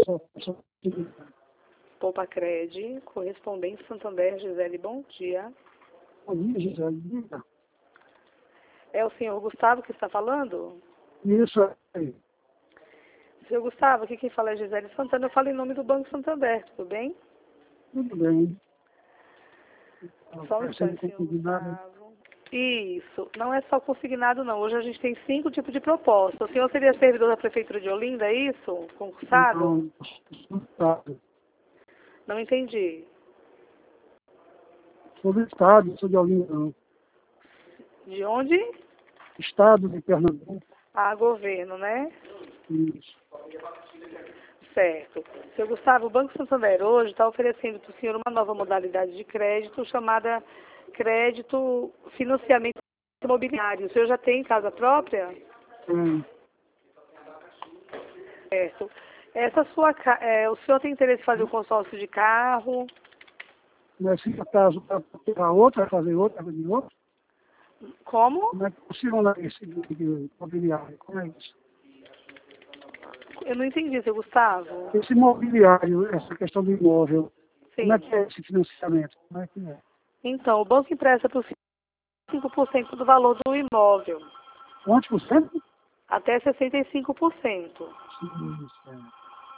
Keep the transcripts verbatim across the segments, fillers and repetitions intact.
Poupa Cred, correspondente Santander, Gisele, bom dia. Bom dia, Gisele. É o senhor Gustavo que está falando? Isso aí. Senhor Gustavo, aqui quem fala é Gisele Santana, eu falo em nome do Banco Santander, tudo bem? Tudo bem. Só um instante, senhor Gustavo. Isso, não é só consignado não, hoje a gente tem cinco tipos de proposta. O senhor seria servidor da Prefeitura de Olinda, é isso? Concursado? Não, Estado. Não entendi. Sou do Estado, sou de Olinda, não. De onde? Estado de Pernambuco. Ah, governo, né? Isso. Certo. Senhor Gustavo, o Banco Santander hoje está oferecendo para o senhor uma nova modalidade de crédito chamada crédito financiamento imobiliário. O senhor já tem casa própria? Tem. Certo. Essa sua, ca- é, o senhor tem interesse em fazer o consórcio de carro? Mas se acaso para pegar outra, fazer outra, fazer outra, Como? como é que é possível lá esse de imobiliário? Como é isso? Eu não entendi, seu Gustavo. Esse imobiliário, essa questão do imóvel, Sim. como é que é esse financiamento? Como é que é? Então, o banco empresta para o senhor cinco por cento do valor do imóvel, Quantos por cento? até sessenta e cinco por cento. Sim, certo.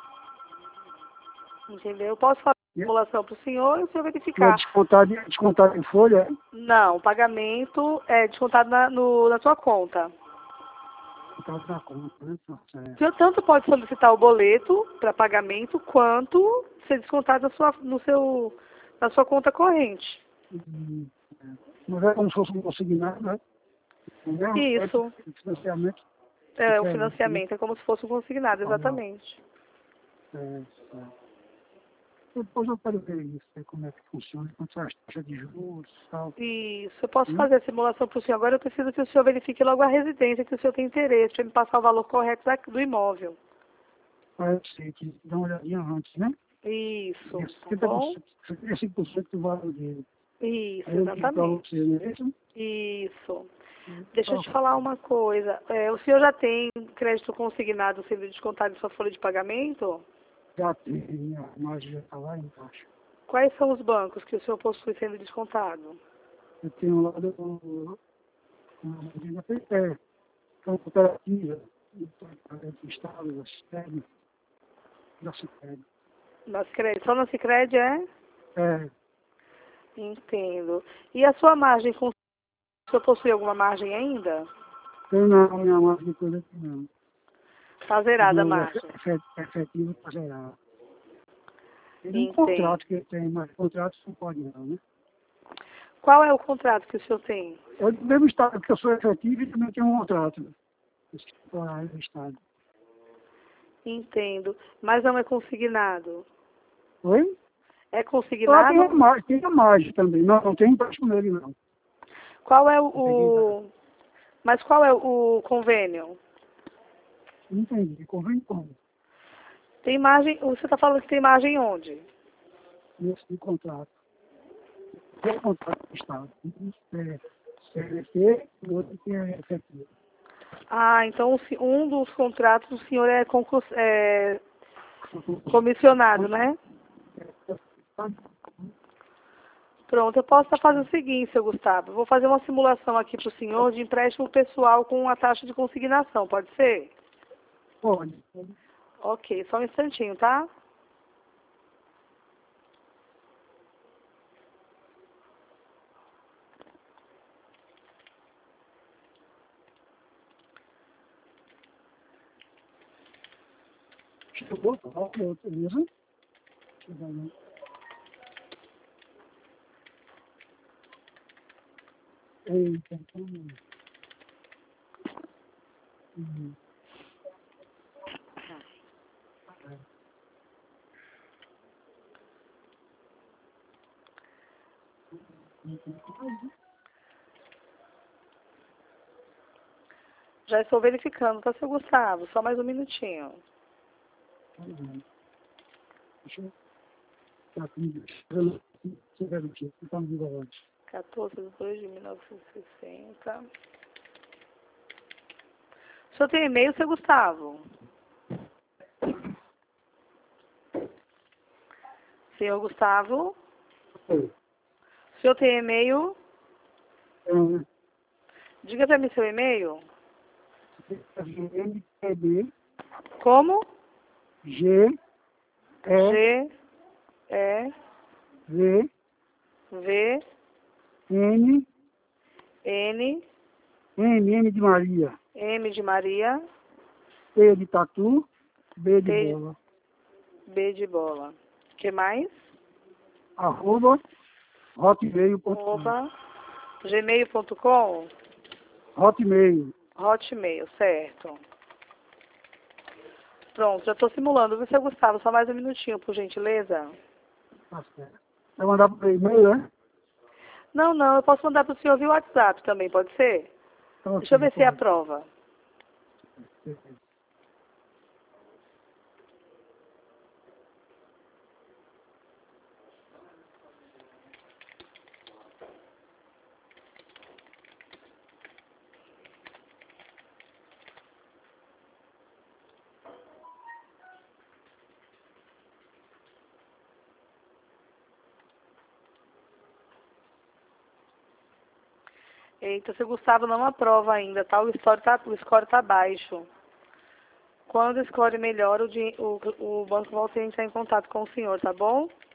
Entendeu? Eu posso fazer a simulação para o senhor e o senhor E é verificar. descontado, é descontado em folha, é? Não, o pagamento é descontado na, no, na sua conta. Descontado na conta, né? Tá certo. O senhor tanto pode solicitar o boleto para pagamento, quanto ser descontado na sua, no seu, na sua conta corrente. Hum, é. Mas é como se fosse um consignado, né? Entendeu? Isso. É financiamento. É, o Diferente, né? financiamento é como se fosse um consignado, exatamente. É, é. Depois eu quero ver isso, ver como é que funciona, quanto são as taxas de juros e tal. Isso, eu posso Hum? fazer a simulação para o senhor. Agora eu preciso que o senhor verifique logo a residência, que o senhor tem interesse, para me passar o valor correto da- do imóvel. Aí eu sei que dá uma olhadinha antes, né? Isso, E tá setenta por bom? cento, setenta e cinco por cento do valor dele. Isso, Aí eu digo para exatamente. você mesmo. Isso. Deixa eu te Tá, falar uma coisa. É, o senhor já tem crédito consignado sendo descontado em sua folha de pagamento? já tem, a margem já está lá embaixo. Quais são os bancos que o senhor possui sendo descontado? Eu tenho lá do, do, da P P, é uma cooperativa, do Estado, da Cicred, da Cicred. Na Sicredi. Só na Sicredi, é? É, Entendo. E a sua margem, com- o senhor possui alguma margem ainda? eu não, minha margem de coisa aqui não. Está O zerada a meu margem. efe- efe- efetivo está zerado. Tem um Entendo. contrato que eu tenho, mas contrato não pode não, né? Qual é o contrato que o senhor tem? Eu do mesmo Estado que eu sou efetivo e também tenho um contrato. Né? Horário do Estado. Entendo. Mas não é consignado. Oi? É Lá tem a consignado? margem, tem a margem também. Não, não tem empréstimo nele não. Qual é o, Não peguei nada. o... Mas qual é o convênio? Não entendi. Convém como? Tem margem... Você está falando que tem margem onde? Nesse de contrato. Tem contrato do Estado. É, C L T e outro que é efetivo. Ah, então o se- um dos contratos o senhor é, concurs... é comissionado, né? Pronto, eu posso estar fazendo o seguinte, seu Gustavo. Eu vou fazer uma simulação aqui para o senhor de empréstimo pessoal com a taxa de consignação, pode ser? Pode. Ok, só um instantinho, tá? Chegou, tá? Outra mesa. Chegou, né? Eita, então... Hum, Já estou verificando, tá, seu Gustavo? Só mais um minutinho. Deixa eu... Tá comigo. Deixa eu ver o que. Tá no vídeo agora. quatorze de dois de mil novecentos e sessenta. O senhor tem e-mail, seu Gustavo? Senhor Gustavo, Oi. o senhor tem e-mail? É, Diga para mim seu e-mail. G M P B, Como? G, E, G, E, V, V, N, N, N, N de Maria, M de Maria, T de Tatu, B de T, bola, B de bola. O que mais? arroba, hotmail ponto com. Arroba, gmail ponto com. Hotmail. Hotmail, certo. Pronto, já estou simulando. Viu, seu Gustavo? Só mais um minutinho, por gentileza. Tá certo. Vai mandar por e-mail, né? Não, não, eu posso mandar para o senhor via WhatsApp também, pode ser? Então, Deixa eu assim, ver se é a pode. prova. Eita, seu Gustavo não aprova ainda, tá? O score tá, o score tá baixo. Quando o score melhora, o, din- o, o banco volta a entrar em contato com o senhor, tá bom?